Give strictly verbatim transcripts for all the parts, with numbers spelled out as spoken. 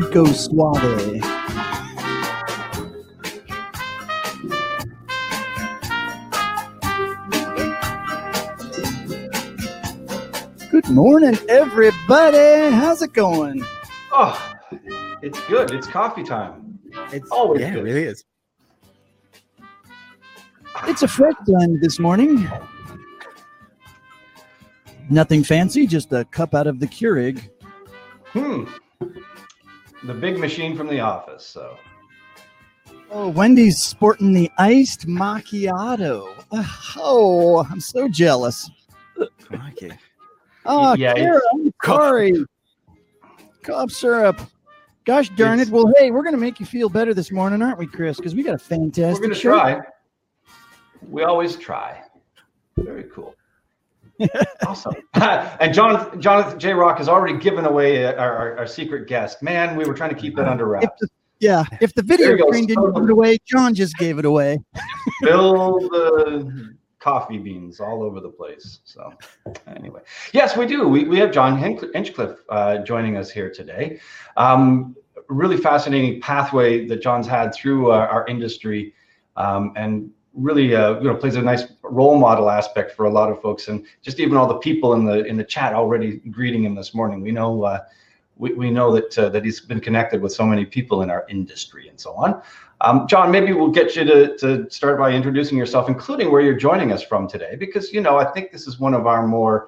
Rico Suave. Good morning, everybody. How's it going? Oh, it's good. It's coffee time. It's always yeah, good. It really is. It's a fresh blend this morning. Nothing fancy, just a cup out of the Keurig. Hmm. The big machine from the office. So. Oh, Wendy's sporting the iced macchiato. Oh, I'm so jealous. Okay. Oh, Yeah, Kara, I'm sorry. Cough syrup. Gosh darn it. Well, hey, we're going to make you feel better this morning, aren't we, Chris? Because we got a fantastic We're going to show. try. We always try. Very cool. Awesome. And John, Jonathan J. Rock has already given away our, our, our secret guest. Man, we were trying to keep that under If wraps. the, yeah, if the video There you go. screen didn't give it away, John just gave it away. Spill the coffee beans all over the place. So anyway, yes, we do. We, we have John Hinchcliffe uh, joining us here today. Um, really fascinating pathway that John's had through uh, our industry, um, and really uh, you know plays a nice role model aspect for a lot of folks, and just even all the people in the in the chat already greeting him this morning. We know uh, we, we know that uh, that he's been connected with so many people in our industry and so on. Um, John, maybe we'll get you to, to start by introducing yourself, including where you're joining us from today, because, you know, I think this is one of our more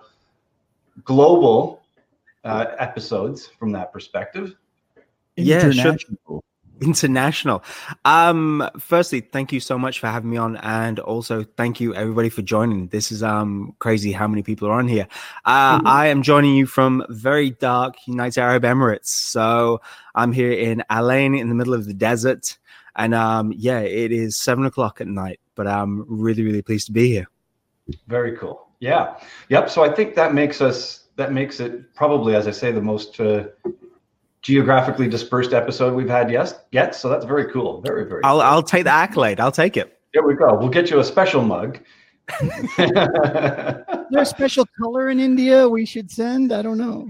global uh, episodes from that perspective. Yeah, sure. International. Um, firstly, thank you so much for having me on, and also thank you everybody for joining. This is um crazy how many people are on here. Uh, mm-hmm. I am joining you from very dark United Arab Emirates. So I'm here in Al Ain in the middle of the desert. And um, yeah, it is seven o'clock at night, but I'm really, really pleased to be here. Very cool. Yeah. Yep. So I think that makes us, that makes it probably, as I say, the most uh, geographically dispersed episode we've had yet. Yet. So that's very cool. Very, very I'll, cool. I'll take the accolade. I'll take it. There we go. We'll get you a special mug. Is there a special color in India we should send? I don't know.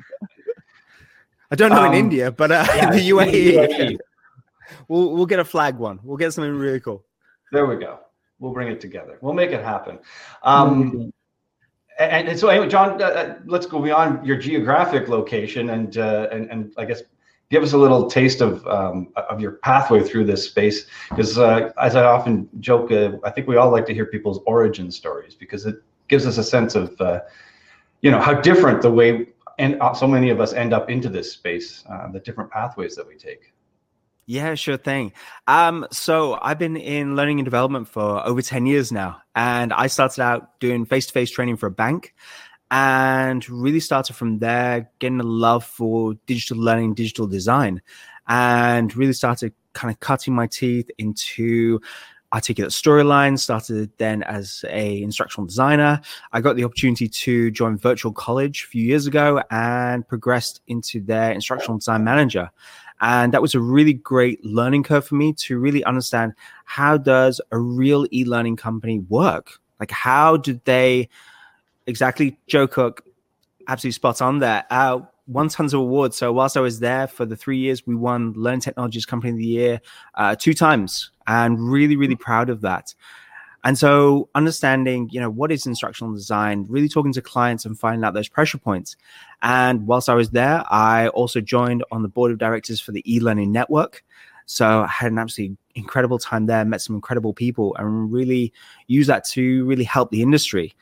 I don't know um, in India, but uh, yeah, in the U A E. U A E. We'll we'll get a flag one. We'll get something really cool. There we go. We'll bring it together. We'll make it happen. Um, mm-hmm. and, and so, anyway, John, uh, let's go beyond your geographic location and uh, and and I guess give us a little taste of um, of your pathway through this space. Because uh, as I often joke, uh, I think we all like to hear people's origin stories because it gives us a sense of uh, you know how different the way and so many of us end up into this space, uh, the different pathways that we take. Yeah, sure thing. Um, so I've been in learning and development for over ten years now. And I started out doing face-to-face training for a bank and really started from there, getting a love for digital learning, digital design, and really started kind of cutting my teeth into articulate storylines, started then as a instructional designer. I got the opportunity to join Virtual College a few years ago and progressed into their instructional design manager. And that was a really great learning curve for me to really understand how does a real e-learning company work? Like how did they exactly, Joe Cook, absolutely spot on there. Uh, won tons of awards. So whilst I was there for the three years, we won Learning Technologies Company of the Year uh, two times, and really, really proud of that. And so understanding, you know, what is instructional design, really talking to clients and finding out those pressure points. And whilst I was there, I also joined on the board of directors for the eLearning Network. So I had an absolutely incredible time there, met some incredible people, and really used that to really help the industry.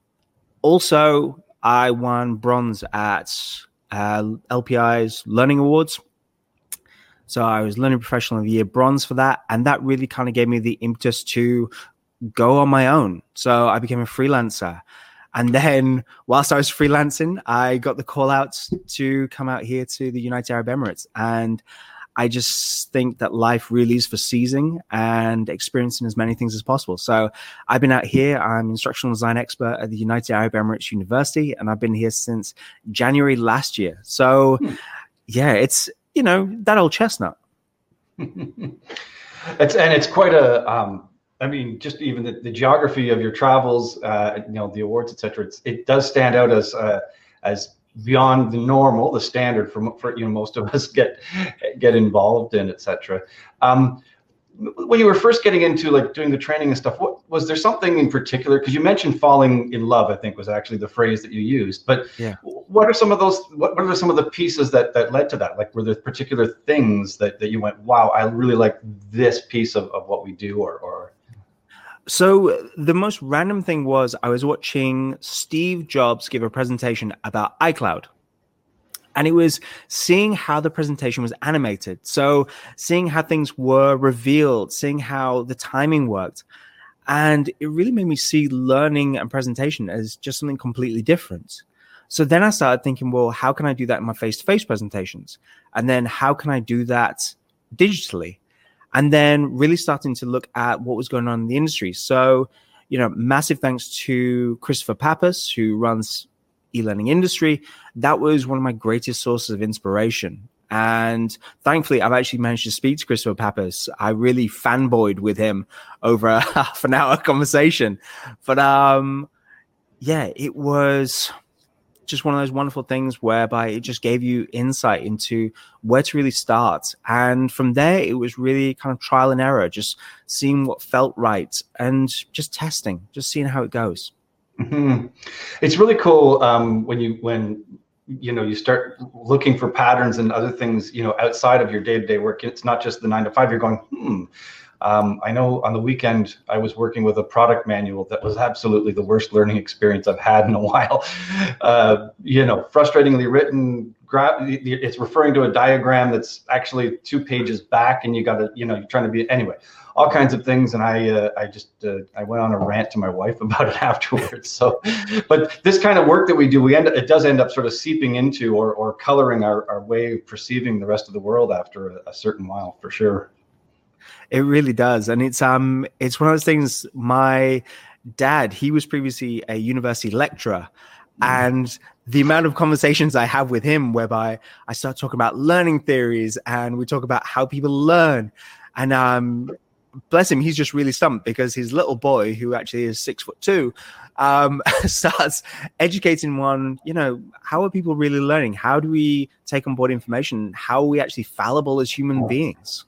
Also, I won bronze at uh, L P I's Learning Awards. So I was Learning Professional of the Year bronze for that. And that really kind of gave me the impetus to go on my own. So I became a freelancer. And then whilst I was freelancing, I got the call out to come out here to the United Arab Emirates. And I just think that life really is for seizing and experiencing as many things as possible. So I've been out here. I'm instructional design expert at the United Arab Emirates University, and I've been here since January last year. So hmm. yeah, it's, you know, that old chestnut. It's, and it's quite a, um, I mean, just even the, the geography of your travels, uh, you know, the awards, et cetera, it's, it does stand out as, uh, as beyond the normal, the standard for, for you know most of us get get involved in, et cetera. Um, when you were first getting into like doing the training and stuff, what was there something in particular? Because you mentioned falling in love, I think was actually the phrase that you used. But yeah. what are some of those? What, what are some of the pieces that that led to that? Like, were there particular things that that you went, wow, I really like this piece of, of what we do, or or. So the most random thing was I was watching Steve Jobs give a presentation about iCloud. And it was seeing how the presentation was animated. So seeing how things were revealed, seeing how the timing worked. And it really made me see learning and presentation as just something completely different. So then I started thinking, well, how can I do that in my face-to-face presentations? And then how can I do that digitally? And then really starting to look at what was going on in the industry. So, you know, massive thanks to Christopher Pappas, who runs e-learning industry. That was one of my greatest sources of inspiration. And thankfully, I've actually managed to speak to Christopher Pappas. I really fanboyed with him over a half an hour conversation. But um, yeah, it was just one of those wonderful things whereby it just gave you insight into where to really start. And from there, it was really kind of trial and error, just seeing what felt right and just testing, just seeing how it goes. Mm-hmm. It's really cool um, when you when you know you start looking for patterns and other things, you know, outside of your day-to-day work. It's not just the nine to five. You're going, hmm. Um, I know on the weekend I was working with a product manual that was absolutely the worst learning experience I've had in a while. Uh, you know, frustratingly written. Gra- it's referring to a diagram that's actually two pages back, and you got to, you know, you're trying to be anyway. All kinds of things, and I, uh, I just, uh, I went on a rant to my wife about it afterwards. So, but this kind of work that we do, we end, it does end up sort of seeping into or, or coloring our, our way of perceiving the rest of the world after a, a certain while, for sure. It really does, and it's um, it's one of those things. My dad, he was previously a university lecturer, mm. and the amount of conversations I have with him, whereby I start talking about learning theories, and we talk about how people learn, and um. bless him, he's just really stumped because his little boy, who actually is six foot two, um, starts educating one, you know, how are people really learning? How do we take on board information? How are we actually fallible as human beings?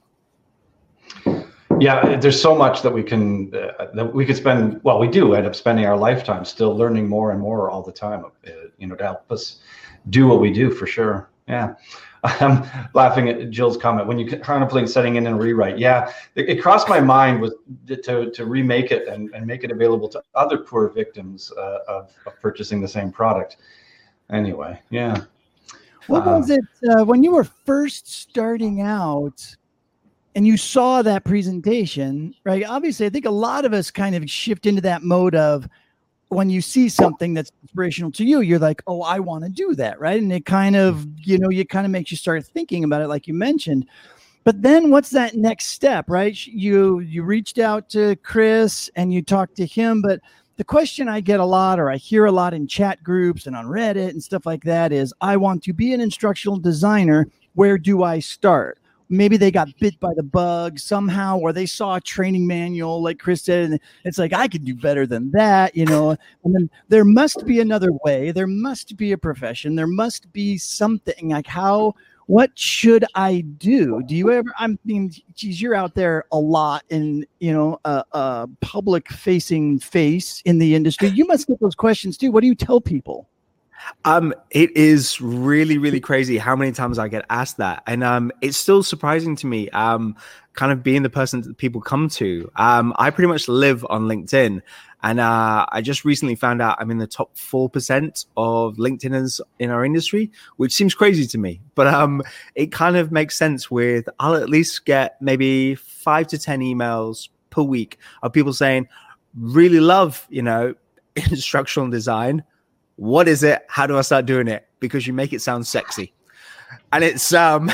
Yeah, there's so much that we can, uh, that we could spend, well, we do end up spending our lifetime still learning more and more all the time, uh, you know, to help us do what we do, for sure. Yeah. I'm laughing at Jill's comment when you contemplate setting in and rewrite. Yeah, it, it crossed my mind was to to remake it and, and make it available to other poor victims uh, of, of purchasing the same product. Anyway, yeah. What uh, was it uh, when you were first starting out and you saw that presentation, right? Obviously, I think a lot of us kind of shift into that mode of, when you see something that's inspirational to you, you're like, oh, I want to do that. Right. And it kind of, you know, it kind of makes you start thinking about it, like you mentioned. But then what's that next step? Right. You, you reached out to Chris and you talked to him. But the question I get a lot, or I hear a lot in chat groups and on Reddit and stuff like that, is I want to be an instructional designer. Where do I start? Maybe they got bit by the bug somehow, or they saw a training manual, like Chris said, and it's like, I could do better than that, you know. And then there must be another way. There must be a profession. There must be something. Like, how, what should I do? Do you ever, I mean, geez, you're out there a lot in, you know, a, a public facing face in the industry. You must get those questions too. What do you tell people? Um, it is really, really crazy how many times I get asked that. And um, it's still surprising to me, um, kind of being the person that people come to. Um, I pretty much live on LinkedIn. And uh, I just recently found out I'm in the top four percent of LinkedIners in our industry, which seems crazy to me. But um, it kind of makes sense with, I'll at least get maybe five to ten emails per week of people saying, really love, you know, instructional design. What is it? How do I start doing it? Because you make it sound sexy. And it's, um,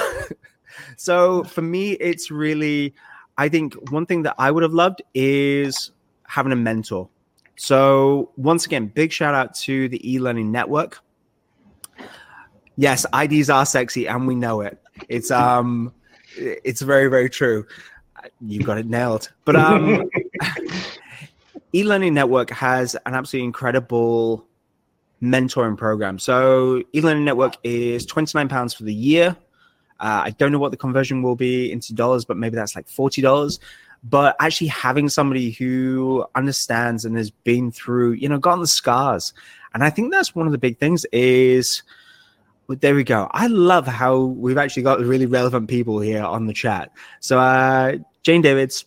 so for me, it's really, I think one thing that I would have loved is having a mentor. So once again, big shout out to the e-learning network. Yes, I Ds are sexy and we know it. It's, um, it's very, very true. You got it nailed. But, um, e-learning network has an absolutely incredible mentoring program. So eLearning Network is twenty-nine pounds for the year. Uh, I don't know what the conversion will be into dollars, but maybe that's like forty dollars. But actually having somebody who understands and has been through, you know, gotten the scars. And I think that's one of the big things is, well, there we go. I love how we've actually got really relevant people here on the chat. So uh, Jane Davids,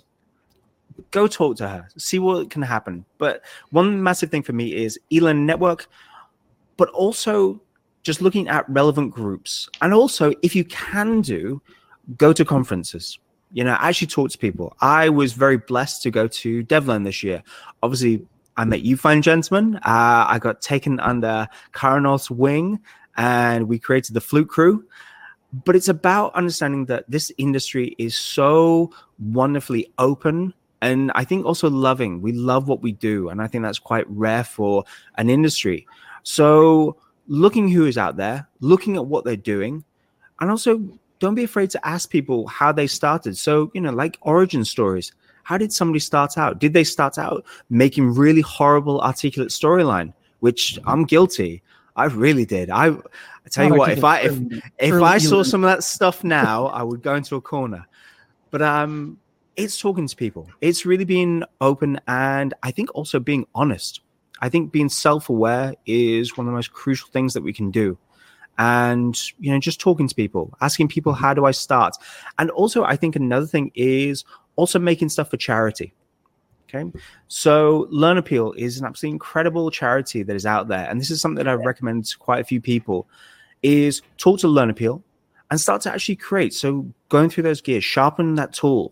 go talk to her, see what can happen. But one massive thing for me is eLearning Network, but also just looking at relevant groups. And also, if you can do, go to conferences. You know, actually talk to people. I was very blessed to go to DevLearn this year. Obviously, I met you fine gentlemen. Uh, I got taken under Karanov's wing, and we created the Flute Crew. But it's about understanding that this industry is so wonderfully open, and I think also loving. We love what we do, and I think that's quite rare for an industry. So looking who is out there, looking at what they're doing, and also don't be afraid to ask people how they started. So, you know, like origin stories. How did somebody start out? Did they start out making really horrible articulate storyline, which I'm guilty. I really did. I, I tell you what, if I if if I saw some of that stuff now, I would go into a corner. But um, it's talking to people. It's really being open, and I think also being honest. I think being self-aware is one of the most crucial things that we can do. And, you know, just talking to people, asking people, how do I start? And also, I think another thing is also making stuff for charity. Okay. So Learn Appeal is an absolutely incredible charity that is out there. And this is something that I recommend to quite a few people is talk to Learn Appeal and start to actually create. So going through those gears, sharpen that tool.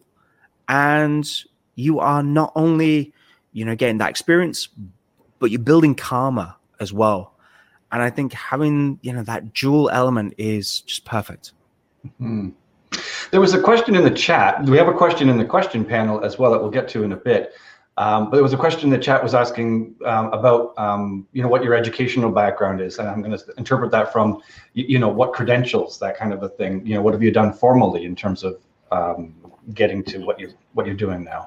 And you are not only, you know, getting that experience, but you're building karma as well. And I think having, you know, that dual element is just perfect. Mm-hmm. There was a question in the chat. We have a question in the question panel as well that we'll get to in a bit. Um, but there was a question in the chat was asking um, about, um, you know, what your educational background is. And I'm going to interpret that from, you, you know, what credentials, that kind of a thing. You know, what have you done formally in terms of um, getting to what, you, what you're doing now?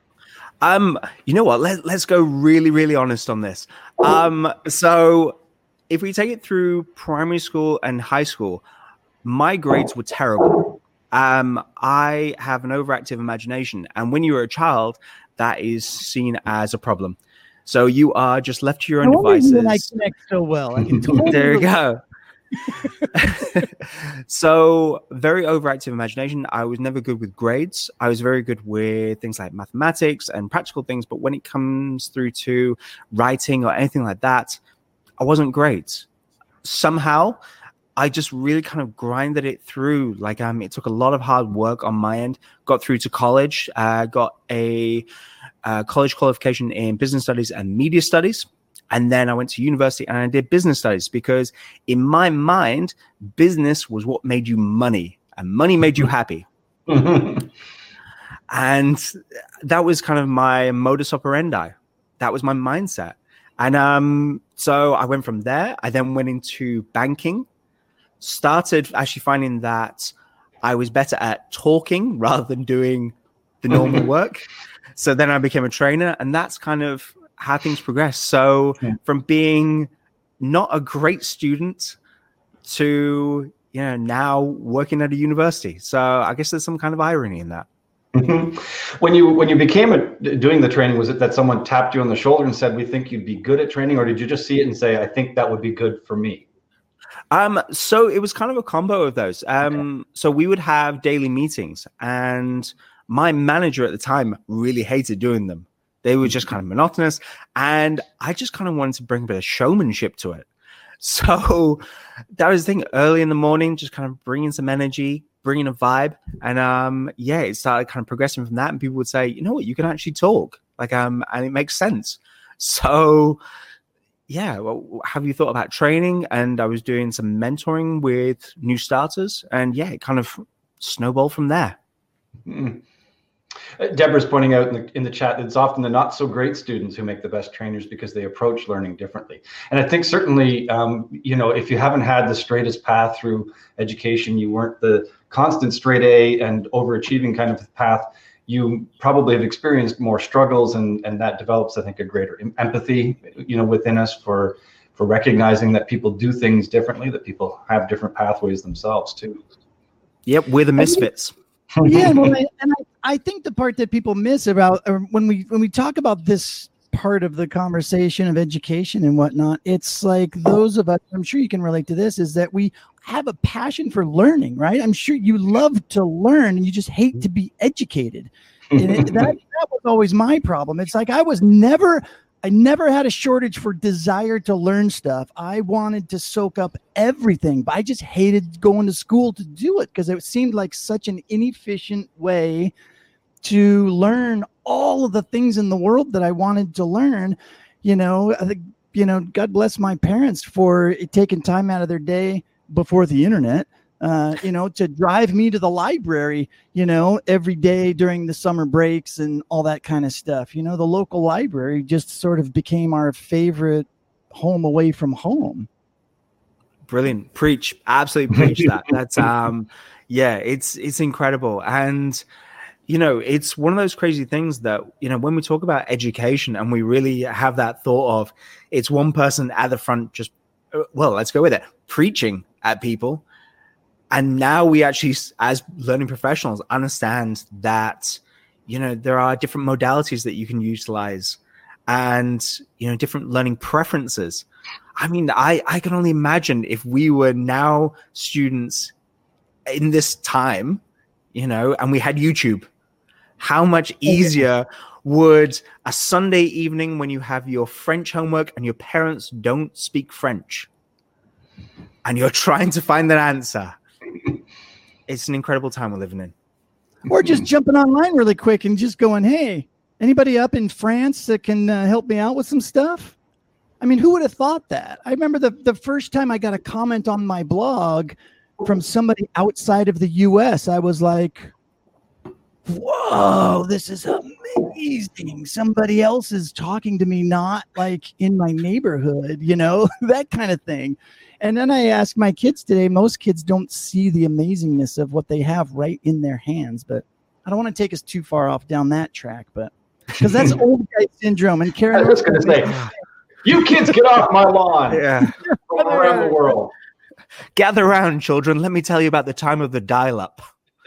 Um, you know what? Let, let's go really, really honest on this. Um, so... If we take it through primary school and high school, my grades were terrible. Um, I have an overactive imagination. And when you're a child, that is seen as a problem. So you are just left to your own devices. You and I connect so well. I can totally there you go. So very overactive imagination. I was never good with grades. I was very good with things like mathematics and practical things. But when it comes through to writing or anything like that, I wasn't great. Somehow, I just really kind of grinded it through. Like, um, it took a lot of hard work on my end. Got through to college. Uh, got a uh, college qualification in business studies and media studies. And then I went to university and I did business studies because in my mind, business was what made you money and money made you happy. And that was kind of my modus operandi. That was my mindset. And um, so I went from there. I then went into banking, started actually finding that I was better at talking rather than doing the normal work. So then I became a trainer, and that's kind of how things progress. So yeah. From being not a great student to, you know, now working at a university. So I guess there's some kind of irony in that. Mm-hmm. When you when you became a, doing the training, was it that someone tapped you on the shoulder and said, "We think you'd be good at training," or did you just see it and say, "I think that would be good for me"? Um, so it was kind of a combo of those. Um, okay. So we would have daily meetings, and my manager at the time really hated doing them. They were just kind of monotonous, and I just kind of wanted to bring a bit of showmanship to it. So that was the thing. Early in the morning, just kind of bringing some energy, bringing a vibe, and um, yeah, it started kind of progressing from that. And people would say, "You know what? You can actually talk, like um, and it makes sense." So yeah, well, have you thought about training? And I was doing some mentoring with new starters, and yeah, it kind of snowballed from there. Mm. Deborah's pointing out in the, in the chat that it's often the not so great students who make the best trainers because they approach learning differently. And I think certainly, um, you know, if you haven't had the straightest path through education, you weren't the constant straight A and overachieving kind of path, you probably have experienced more struggles, and, and that develops, I think, a greater empathy, you know, within us for for recognizing that people do things differently, that people have different pathways themselves too. Yep, we're the misfits. Yeah, well, I, and I, I think the part that people miss about or when we when we talk about this part of the conversation of education and whatnot, it's like those of us, I'm sure you can relate to this, is that we have a passion for learning, right? I'm sure you love to learn and you just hate to be educated. And it, that, that was always my problem. It's like I was never, I never had a shortage for desire to learn stuff. I wanted to soak up everything, but I just hated going to school to do it because it seemed like such an inefficient way to learn all of the things in the world that I wanted to learn. You know, I think, you know, God bless my parents for taking time out of their day before the internet, uh, you know, to drive me to the library, you know, every day during the summer breaks and all that kind of stuff. You know, the local library just sort of became our favorite home away from home. Brilliant. Preach. Absolutely preach that. That's, um, yeah, it's, it's incredible. And, you know, it's one of those crazy things that, you know, when we talk about education and we really have that thought of it's one person at the front, just, well, let's go with it, preaching at people. And now we actually, as learning professionals, understand that, you know, there are different modalities that you can utilize and, you know, different learning preferences. I mean, I, I can only imagine if we were now students in this time, you know, and we had YouTube, how much easier would a Sunday evening when you have your French homework and your parents don't speak French and you're trying to find that answer. It's an incredible time we're living in. Or just jumping online really quick and just going, hey, anybody up in France that can uh, help me out with some stuff? I mean, who would have thought that? I remember the, the first time I got a comment on my blog from somebody outside of the U S, I was like, whoa, this is amazing. Somebody else is talking to me, not like in my neighborhood, you know, that kind of thing. And then I asked my kids today, most kids don't see the amazingness of what they have right in their hands. But I don't want to take us too far off down that track, but because that's old guy syndrome. And Karen, I was going to say, you kids get off my lawn. Yeah. From around the world. Gather around, children. Let me tell you about the time of the dial-up.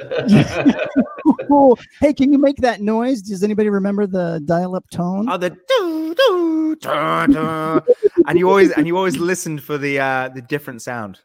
Cool. Hey, can you make that noise? Does anybody remember the dial-up tone? Oh, the doo, doo, da, da. and you always and you always listened for the uh, the different sound.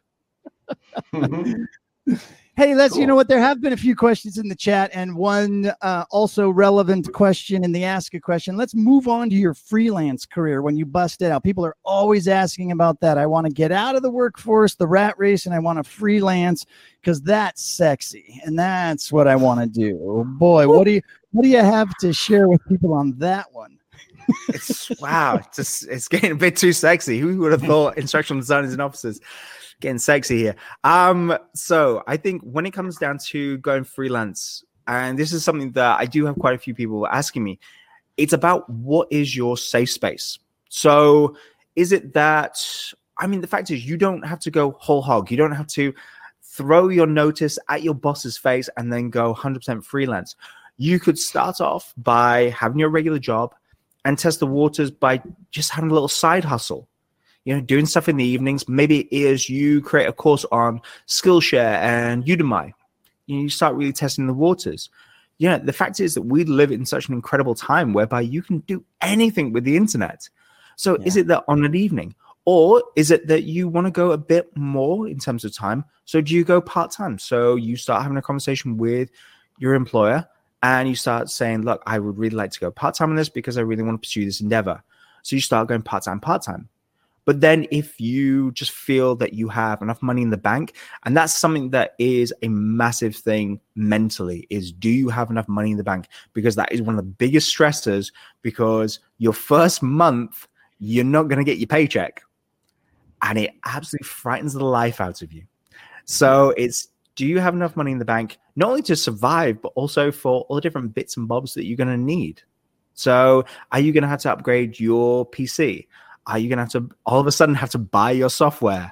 Hey, Les, Cool. You know what? There have been a few questions in the chat and one uh, also relevant question in the Ask a Question. Let's move on to your freelance career when you busted out. People are always asking about that. I want to get out of the workforce, the rat race, and I want to freelance because that's sexy. And that's what I want to do. Boy, what do you what do you have to share with people on that one? It's wow, it's just, it's getting a bit too sexy. Who would have thought instructional designers and officers getting sexy here? Um, so I think when it comes down to going freelance, and this is something that I do have quite a few people asking me, it's about what is your safe space. So is it that, I mean, the fact is you don't have to go whole hog. You don't have to throw your notice at your boss's face and then go one hundred percent freelance. You could start off by having your regular job and test the waters by just having a little side hustle. You know, doing stuff in the evenings. Maybe it is you create a course on Skillshare and Udemy. You know, you start really testing the waters. You know, the fact is that we live in such an incredible time whereby you can do anything with the internet. So yeah. Is it that on an evening? Or is it that you want to go a bit more in terms of time? So do you go part-time? So you start having a conversation with your employer and you start saying, look, I would really like to go part-time on this because I really want to pursue this endeavor. So you start going part-time, part-time. But then if you just feel that you have enough money in the bank, and that's something that is a massive thing mentally, is do you have enough money in the bank? Because that is one of the biggest stressors, because your first month, you're not going to get your paycheck. And it absolutely frightens the life out of you. So it's, do you have enough money in the bank, not only to survive, but also for all the different bits and bobs that you're going to need? So are you going to have to upgrade your P C? Are you going to have to all of a sudden have to buy your software?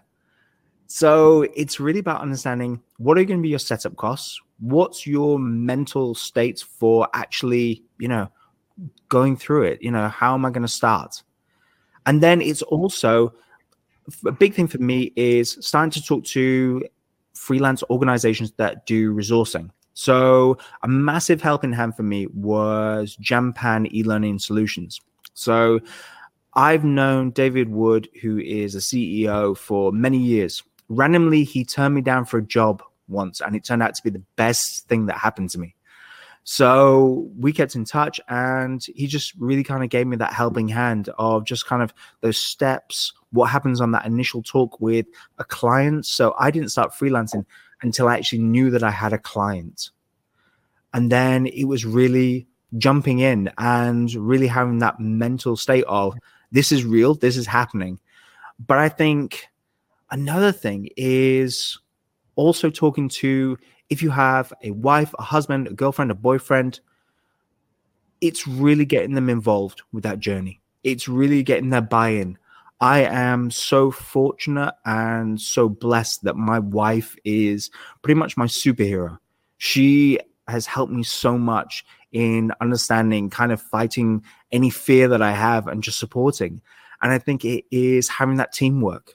So it's really about understanding what are going to be your setup costs? What's your mental state for actually, you know, going through it? You know, how am I going to start? And then it's also a big thing for me is starting to talk to freelance organizations that do resourcing. So a massive helping hand for me was Jampan e-learning solutions. So I've known David Wood, who is a C E O, for many years. Randomly, he turned me down for a job once, and it turned out to be the best thing that happened to me. So we kept in touch, and he just really kind of gave me that helping hand of just kind of those steps, what happens on that initial talk with a client. So I didn't start freelancing until I actually knew that I had a client. And then it was really jumping in and really having that mental state of, this is real, this is happening. But I think another thing is also talking to, if you have a wife, a husband, a girlfriend, a boyfriend, it's really getting them involved with that journey. It's really getting their buy-in. I am so fortunate and so blessed that my wife is pretty much my superhero. She has helped me so much in understanding, kind of fighting any fear that I have and just supporting. And I think it is having that teamwork.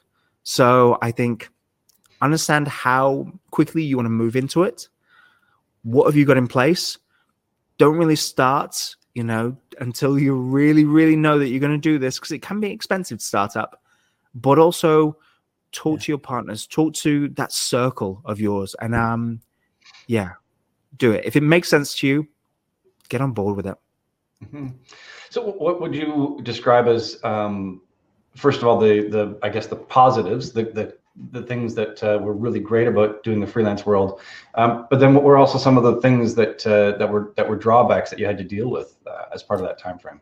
So I think understand how quickly you want to move into it. What have you got in place? Don't really start, you know, until you really, really know that you're going to do this, because it can be expensive to start up. But also talk yeah. to your partners, talk to that circle of yours, and um, yeah, do it. If it makes sense to you, get on board with it. Mm-hmm. So, what would you describe as, um, first of all, the the I guess the positives, the the the things that uh, were really great about doing the freelance world, um, but then what were also some of the things that uh, that were that were drawbacks that you had to deal with uh, as part of that time frame?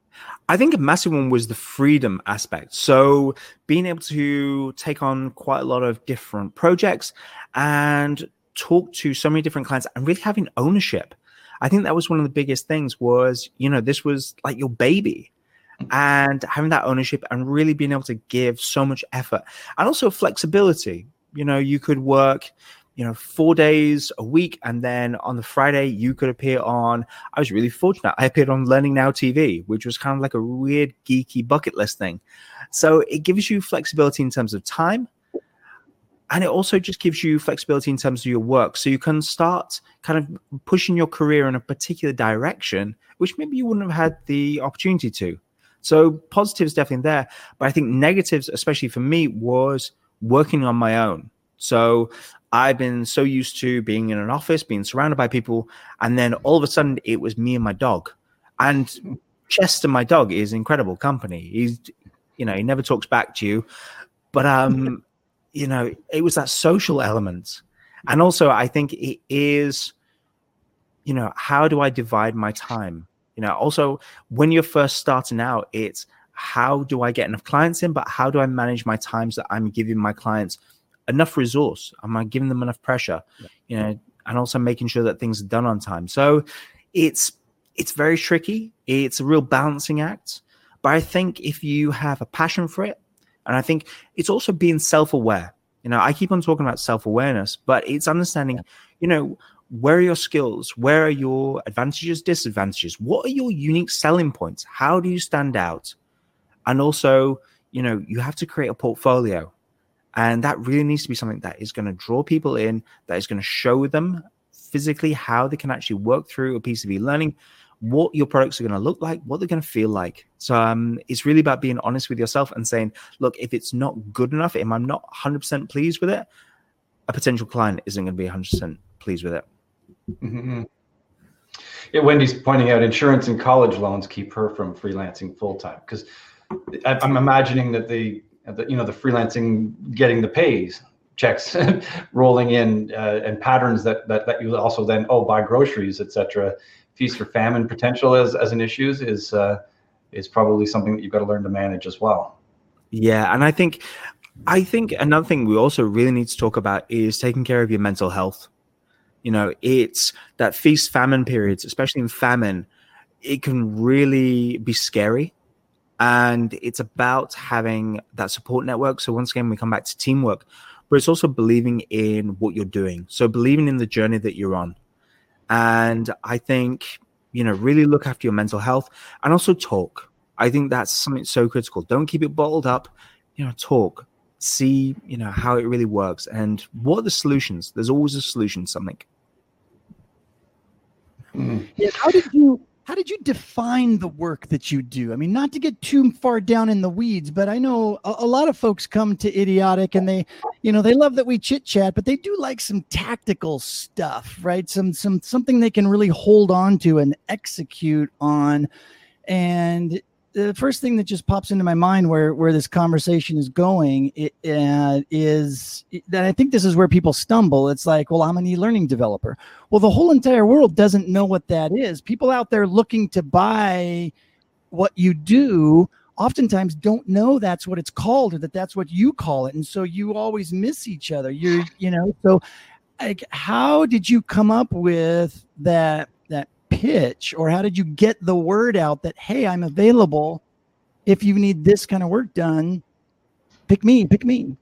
I think a massive one was the freedom aspect. So being able to take on quite a lot of different projects and talk to so many different clients and really having ownership. I think that was one of the biggest things was, you know, this was like your baby. And having that ownership and really being able to give so much effort, and also flexibility. You know, you could work, you know, four days a week, and then on the Friday you could appear on, I was really fortunate, I appeared on Learning Now T V, which was kind of like a weird geeky bucket list thing. So it gives you flexibility in terms of time, and it also just gives you flexibility in terms of your work. So you can start kind of pushing your career in a particular direction, which maybe you wouldn't have had the opportunity to. So positives definitely there, but I think negatives, especially for me, was working on my own. So I've been so used to being in an office, being surrounded by people, and then all of a sudden it was me and my dog. And Chester, my dog, is incredible company. He's, you know, he never talks back to you, but um, you know, it was that social element, and also I think it is, you know, how do I divide my time? You know, also when you're first starting out, it's how do I get enough clients in, but how do I manage my times that I'm giving my clients enough resource? Am I giving them enough pressure? Yeah. You know, and also making sure that things are done on time. So it's it's very tricky. It's a real balancing act. But I think if you have a passion for it, and I think it's also being self-aware. You know, I keep on talking about self-awareness, but it's understanding, yeah. you know, where are your skills? Where are your advantages, disadvantages? What are your unique selling points? How do you stand out? And also, you know, you have to create a portfolio. And that really needs to be something that is going to draw people in, that is going to show them physically how they can actually work through a piece of e-learning, what your products are going to look like, what they're going to feel like. So um, it's really about being honest with yourself and saying, look, if it's not good enough, if I'm not one hundred percent pleased with it, a potential client isn't going to be one hundred percent pleased with it. Mm-hmm. Yeah, Wendy's pointing out insurance and college loans keep her from freelancing full time, because I'm imagining that the, the you know the freelancing, getting the pays checks rolling in uh, and patterns that, that that you also then oh buy groceries, et cetera. Feast or famine potential as as an issue is uh, is probably something that you've got to learn to manage as well. Yeah, and I think I think another thing we also really need to talk about is taking care of your mental health. You know, it's that feast famine periods, especially in famine, it can really be scary. And it's about having that support network. So once again, we come back to teamwork, but it's also believing in what you're doing. So believing in the journey that you're on. And I think, you know, really look after your mental health and also talk. I think that's something so critical. Don't keep it bottled up, you know, talk. see, you know, how it really works and what are the solutions. There's always a solution, something. Mm. Yeah, how did you how did you define the work that you do? I mean, not to get too far down in the weeds, but I know a, a lot of folks come to Idiotic and they, you know, they love that we chit chat, but they do like some tactical stuff, right? Some some something they can really hold on to and execute on. And the first thing that just pops into my mind where, where this conversation is going it, uh, is that I think this is where people stumble. It's like, well, I'm an e-learning developer. Well, the whole entire world doesn't know what that is. People out there looking to buy what you do oftentimes don't know that's what it's called or that that's what you call it. And so you always miss each other. You're, you know, so like, how did you come up with that, that pitch, or how did you get the word out that, hey, I'm available if you need this kind of work done? Pick me, pick me.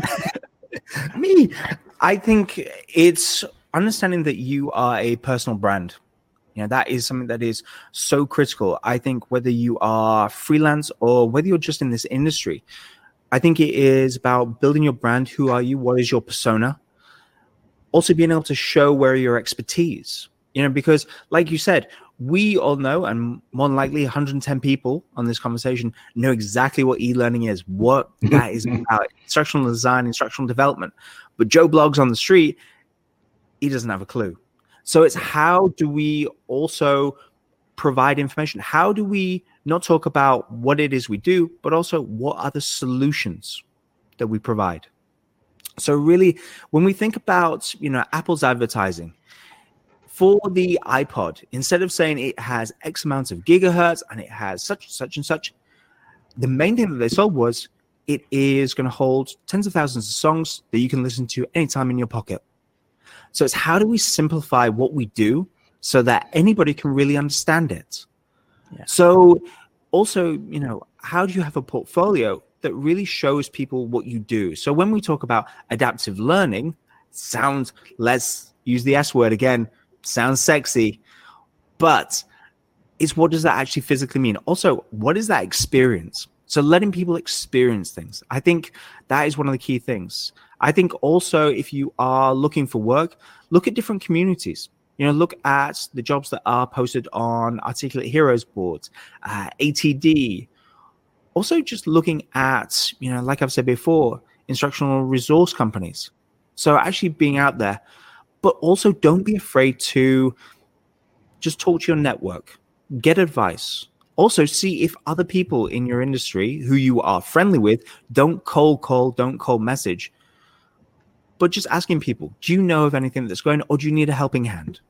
Me. I think it's understanding that you are a personal brand. You know, that is something that is so critical. I think whether you are freelance or whether you're just in this industry, I think it is about building your brand. Who are you? What is your persona? Also being able to show where your expertise. You know, because like you said, we all know, and more than likely one hundred ten people on this conversation know exactly what e-learning is, what that is about, instructional design, instructional development. But Joe Blogs on the street, he doesn't have a clue. So it's how do we also provide information? How do we not talk about what it is we do, but also what are the solutions that we provide? So really, when we think about, you know, Apple's advertising, for the iPod, instead of saying it has X amounts of gigahertz and it has such and such and such, the main thing that they sold was it is going to hold tens of thousands of songs that you can listen to anytime in your pocket. So it's how do we simplify what we do so that anybody can really understand it? Yeah. So also, you know, how do you have a portfolio that really shows people what you do? So when we talk about adaptive learning, sounds, let's use the S word again, sounds sexy, but it's what does that actually physically mean? Also, what is that experience? So letting people experience things. I think that is one of the key things. I think also if you are looking for work, look at different communities. You know, look at the jobs that are posted on Articulate Heroes boards, uh, A T D. Also just looking at, you know, like I've said before, instructional resource companies. So actually being out there. But also don't be afraid to just talk to your network, get advice. Also see if other people in your industry who you are friendly with, don't cold call, don't cold message, but just asking people, do you know of anything that's going on, or do you need a helping hand?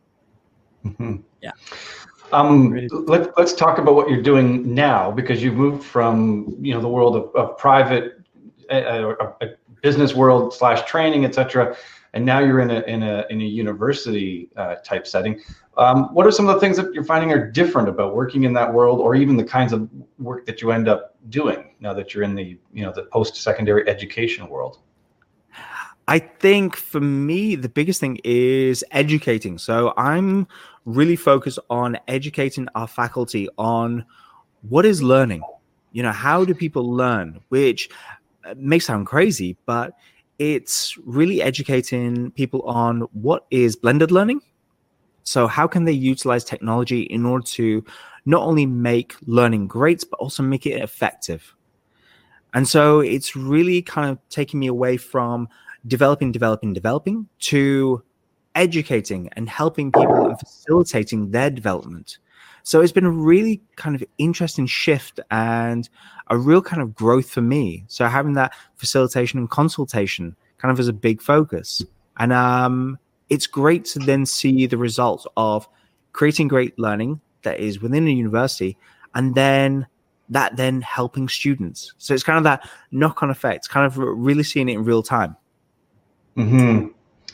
Mm-hmm. Yeah. Um, let, let's talk about what you're doing now, because you've moved from, you know, the world of, of private, uh, uh, business world slash training, et cetera, and now you're in a in a in a university uh, type setting. Um, what are some of the things that you're finding are different about working in that world, or even the kinds of work that you end up doing now that you're in the, you know, the post-secondary education world? I think for me, the biggest thing is educating. So I'm really focused on educating our faculty on what is learning. You know, how do people learn? Which may sound crazy, but it's really educating people on what is blended learning. So how can they utilize technology in order to not only make learning great, but also make it effective? And so it's really kind of taking me away from developing, developing, developing to educating and helping people and facilitating their development. So it's been a really kind of interesting shift and a real kind of growth for me. So having that facilitation and consultation kind of as a big focus. And um, it's great to then see the results of creating great learning that is within a university, and then that then helping students. So it's kind of that knock-on effect, kind of really seeing it in real time. Mm-hmm.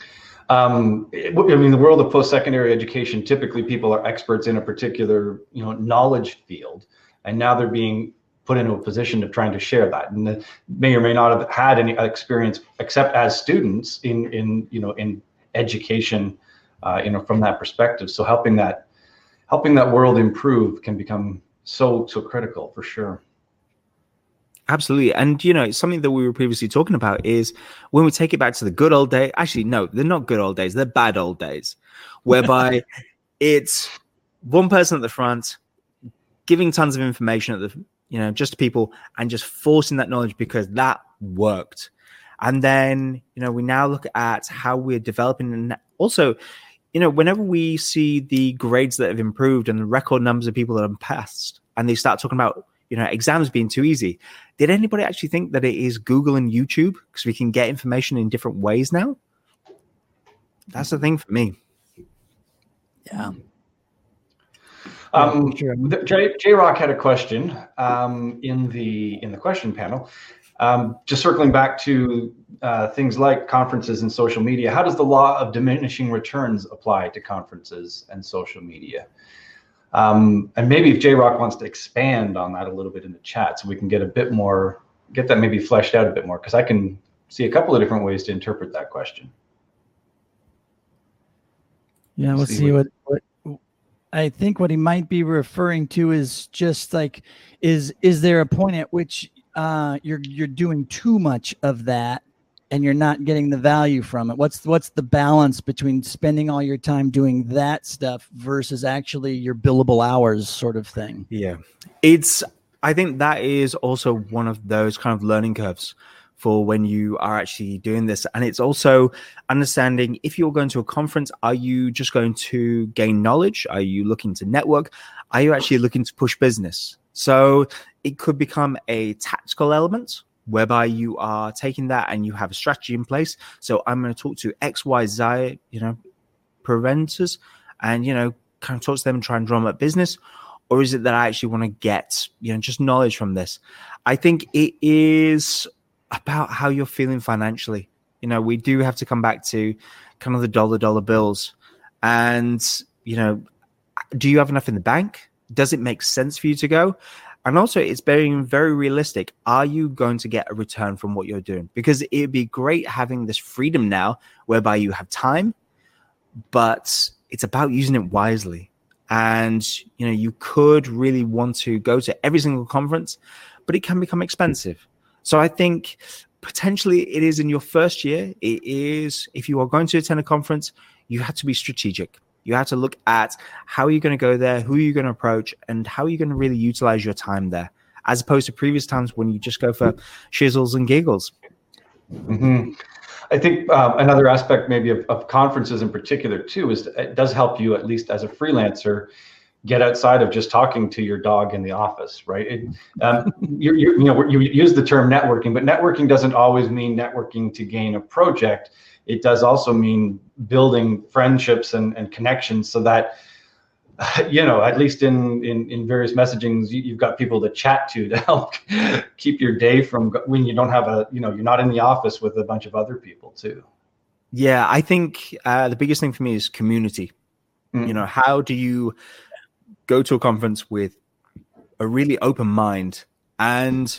Um, I mean, the world of post-secondary education, typically people are experts in a particular, you know, knowledge field, and now they're being put into a position of trying to share that, and they may or may not have had any experience except as students in, in you know, in education, uh, you know, from that perspective. So helping that, helping that world improve can become so, so critical for sure. Absolutely. And, you know, something that we were previously talking about is when we take it back to the good old days, actually, no, they're not good old days. They're bad old days, whereby it's one person at the front giving tons of information at the, you know, just to people and just forcing that knowledge because that worked. And then, you know, we now look at how we're developing. And also, you know, whenever we see the grades that have improved and the record numbers of people that have passed, and they start talking about, you know, exams being too easy. Did anybody actually think that it is Google and YouTube because we can get information in different ways now? That's the thing for me. Yeah. Um, J, J Rock had a question um, in the in the question panel. Um, just circling back to uh, things like conferences and social media, how does the law of diminishing returns apply to conferences and social media? Um, and maybe if J Rock wants to expand on that a little bit in the chat, so we can get a bit more, get that maybe fleshed out a bit more, because I can see a couple of different ways to interpret that question. Yeah, we'll see, see what, what I think what he might be referring to is just like, is is there a point at which uh, you're you're doing too much of that and you're not getting the value from it? What's what's the balance between spending all your time doing that stuff versus actually your billable hours sort of thing? Yeah, it's, I think that is also one of those kind of learning curves for when you are actually doing this. And it's also understanding, if you're going to a conference, are you just going to gain knowledge? Are you looking to network? Are you actually looking to push business? So it could become a tactical element whereby you are taking that and you have a strategy in place. So I'm going to talk to X, Y, Z, you know, preventers, and, you know, kind of talk to them and try and drum up business. Or is it that I actually want to get, you know, just knowledge from this? I think it is about how you're feeling financially. You know, we do have to come back to kind of the dollar dollar bills. And, you know, do you have enough in the bank? Does it make sense for you to go? And also, it's being very realistic. Are you going to get a return from what you're doing? Because it'd be great having this freedom now whereby you have time, but it's about using it wisely. And, you know, you could really want to go to every single conference, but it can become expensive. So I think potentially it is in your first year. It is, if you are going to attend a conference, you have to be strategic. You have to look at how are you going to go there, who are you going to approach, and how are you going to really utilize your time there, as opposed to previous times when you just go for shizzles and giggles. Mm-hmm. I think um, another aspect maybe of, of conferences in particular too is it does help you, at least as a freelancer, get outside of just talking to your dog in the office, right? It, um, you, you, you know, you use the term networking, but networking doesn't always mean networking to gain a project. It does also mean building friendships and, and connections so that, you know, at least in, in, in various messagings, you, you've got people to chat to to help keep your day from when you don't have a, you know, you're not in the office with a bunch of other people too. Yeah, I think uh, the biggest thing for me is community. Mm. You know, how do you go to a conference with a really open mind? And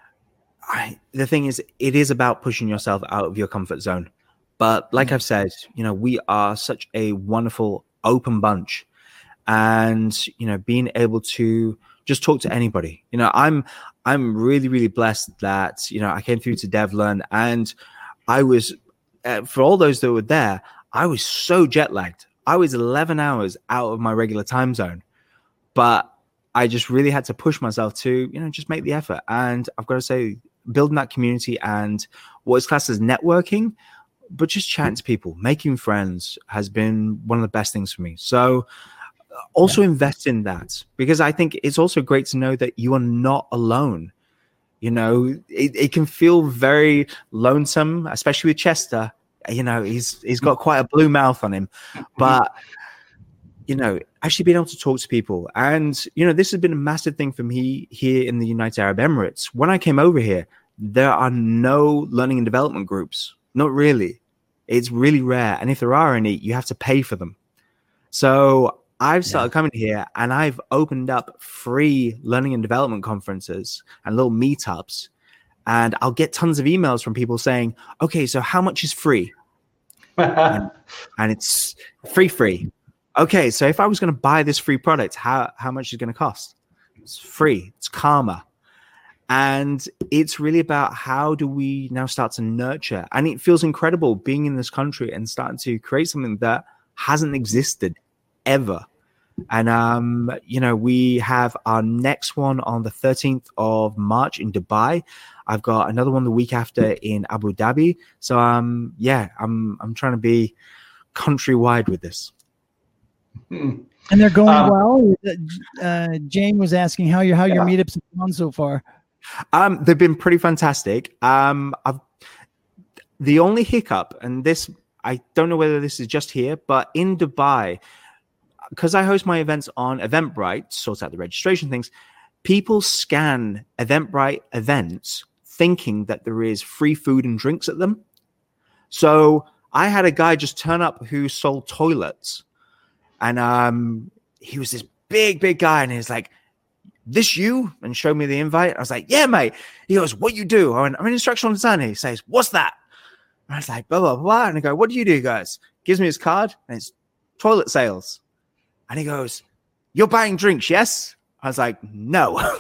I, the thing is, it is about pushing yourself out of your comfort zone. But like I've said, you know, we are such a wonderful open bunch, and, you know, being able to just talk to anybody, you know, I'm, I'm really, really blessed that, you know, I came through to DevLearn, and I was, uh, for all those that were there, I was so jet lagged. I was eleven hours out of my regular time zone, but I just really had to push myself to, you know, just make the effort. And I've got to say, building that community and what is classed as networking, but just chatting to people, making friends has been one of the best things for me. So also yeah. invest in that, because I think it's also great to know that you are not alone. You know, it, it can feel very lonesome, especially with Chester. You know, he's he's got quite a blue mouth on him, but you know, actually being able to talk to people. And, you know, this has been a massive thing for me here in the United Arab Emirates. When I came over here, there are no learning and development groups. Not really. It's really rare. And if there are any, you have to pay for them. So I've started yeah. coming here, and I've opened up free learning and development conferences and little meetups. And I'll get tons of emails from people saying, okay, so how much is free? and, and it's free, free. Okay, so if I was going to buy this free product, how, how much is it going to cost? It's free. It's Karma. And it's really about how do we now start to nurture. And it feels incredible being in this country and starting to create something that hasn't existed ever. And, um, you know, we have our next one on the thirteenth of March in Dubai. I've got another one the week after in Abu Dhabi. So, um, yeah, I'm I'm trying to be countrywide with this. Hmm. And they're going um, well. Uh, Jane was asking how your how yeah. your meetups have gone so far. Um, they've been pretty fantastic. Um, I've the only hiccup, and this I don't know whether this is just here, but in Dubai, because I host my events on Eventbrite, sort out the registration things, people scan Eventbrite events thinking that there is free food and drinks at them. So I had a guy just turn up who sold toilets. And um, he was this big, big guy. And he was like, this you? And showed me the invite. I was like, yeah, mate. He goes, what you do? I went, I'm an instructional designer. He says, what's that? And I was like, blah, blah, blah. And I go, what do you do, guys? Gives me his card. And it's toilet sales. And he goes, you're buying drinks, yes? I was like, no.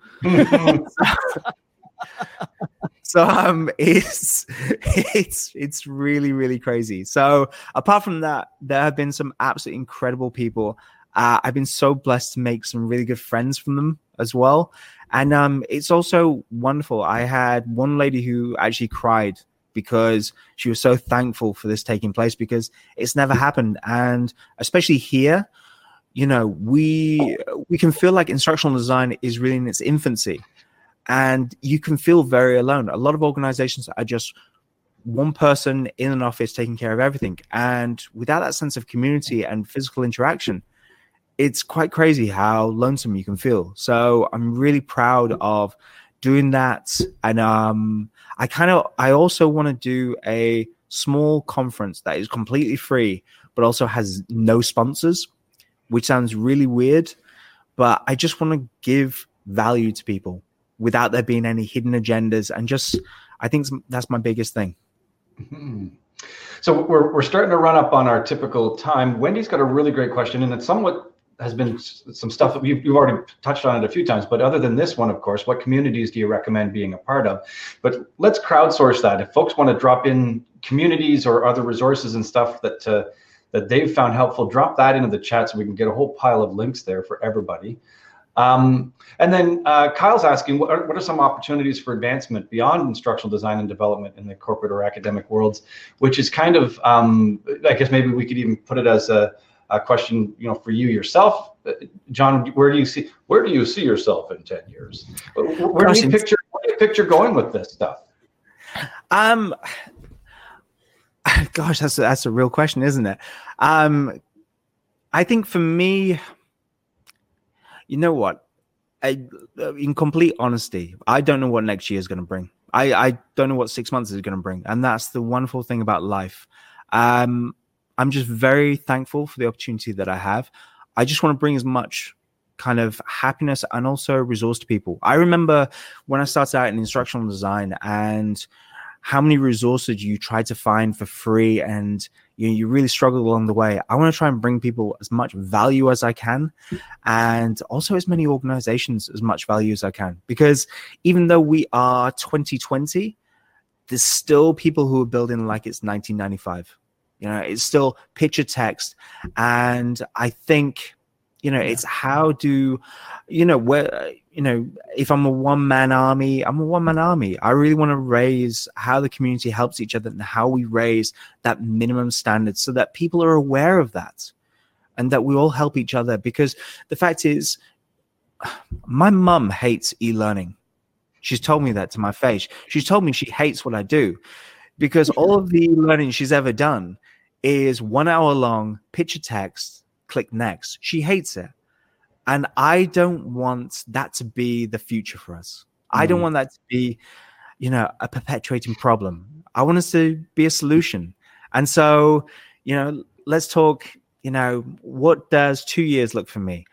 So um, it's it's it's really, really crazy. So apart from that, there have been some absolutely incredible people. Uh, I've been so blessed to make some really good friends from them as well. And um, it's also wonderful. I had one lady who actually cried because she was so thankful for this taking place because it's never happened. And especially here, you know, we we can feel like instructional design is really in its infancy. And you can feel very alone. A lot of organizations are just one person in an office taking care of everything. And without that sense of community and physical interaction, it's quite crazy how lonesome you can feel. So I'm really proud of doing that. And um, I kind of, I also want to do a small conference that is completely free, but also has no sponsors, which sounds really weird. But I just want to give value to people without there being any hidden agendas. And just, I think that's my biggest thing. Mm-hmm. So we're, we're starting to run up on our typical time. Wendy's got a really great question, and it somewhat has been some stuff that you've, you've already touched on it a few times, but other than this one, of course, what communities do you recommend being a part of? But let's crowdsource that. If folks want to drop in communities or other resources and stuff that, uh, that they've found helpful, drop that into the chat so we can get a whole pile of links there for everybody. Um, and then uh, Kyle's asking, what are, what are some opportunities for advancement beyond instructional design and development in the corporate or academic worlds, which is kind of, um, I guess maybe we could even put it as a, a question, you know, for you yourself, John. Where do you see where do you see yourself in ten years? Where do you picture where do you picture going with this stuff? Um, gosh, that's a, that's a real question, isn't it? Um, I think for me. You know what? I, in complete honesty, I don't know what next year is going to bring. I, I don't know what six months is going to bring. And that's the wonderful thing about life. Um, I'm just very thankful for the opportunity that I have. I just want to bring as much kind of happiness and also resource to people. I remember when I started out in instructional design and how many resources you try to find for free and you know, you really struggle along the way. I want to try and bring people as much value as I can and also as many organizations as much value as I can. Because even though we are twenty twenty, there's still people who are building like it's nineteen ninety-five. You know, it's still picture text. And I think, you know, it's how do, you know, where, you know, if I'm a one-man army, I'm a one-man army. I really want to raise how the community helps each other and how we raise that minimum standard so that people are aware of that and that we all help each other. Because the fact is, my mum hates e-learning. She's told me that to my face. She's told me she hates what I do because all of the learning she's ever done is one hour long, picture text, click next. She hates it. And I don't want that to be the future for us. Mm. I don't want that to be, you know, a perpetuating problem. I want us to be a solution. And so, you know, let's talk, you know, what does two years look for me?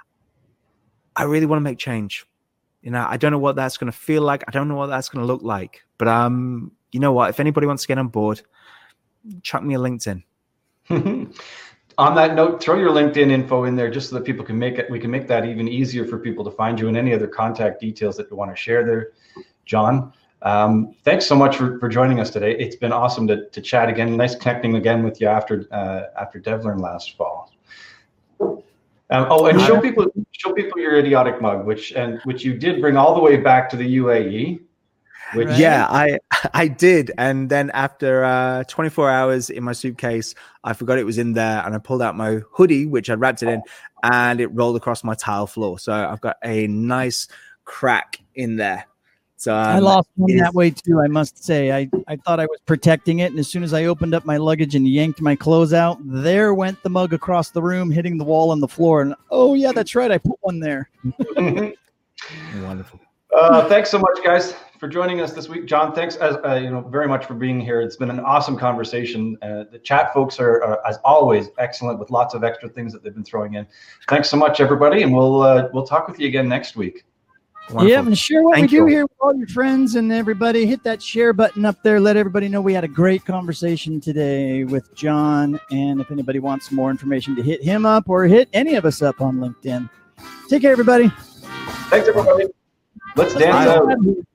I really want to make change. You know, I don't know what that's going to feel like. I don't know what that's going to look like. But, um, you know what? If anybody wants to get on board, chuck me a LinkedIn. on that note, throw your LinkedIn info in there just so that people can make it. We can make that even easier for people to find you, and any other contact details that you want to share there, John. Um, thanks so much for, for joining us today. It's been awesome to, to chat again. Nice connecting again with you after uh, after DevLearn last fall. Um, oh, and show people show people your idiotic mug, which and which you did bring all the way back to the U A E. Which, right. Yeah, I I did, and then after uh, twenty-four hours in my suitcase, I forgot it was in there, and I pulled out my hoodie, which I wrapped it in, and it rolled across my tile floor. So I've got a nice crack in there. So um, I lost one that way too. I must say, I, I thought I was protecting it, and as soon as I opened up my luggage and yanked my clothes out, there went the mug across the room, hitting the wall and the floor. And oh yeah, that's right, I put one there. Wonderful. Uh, thanks so much, guys, for joining us this week. John, thanks as uh, you know very much for being here. It's been an awesome conversation. Uh, the chat folks are, are, as always, excellent with lots of extra things that they've been throwing in. Thanks so much, everybody, and we'll uh, we'll talk with you again next week. Wonderful. Yeah, and share what Thank we you. do here with all your friends and everybody. Hit that share button up there. Let everybody know we had a great conversation today with John. And if anybody wants more information, to hit him up or hit any of us up on LinkedIn. Take care, everybody. Thanks, everybody. Let's dance out.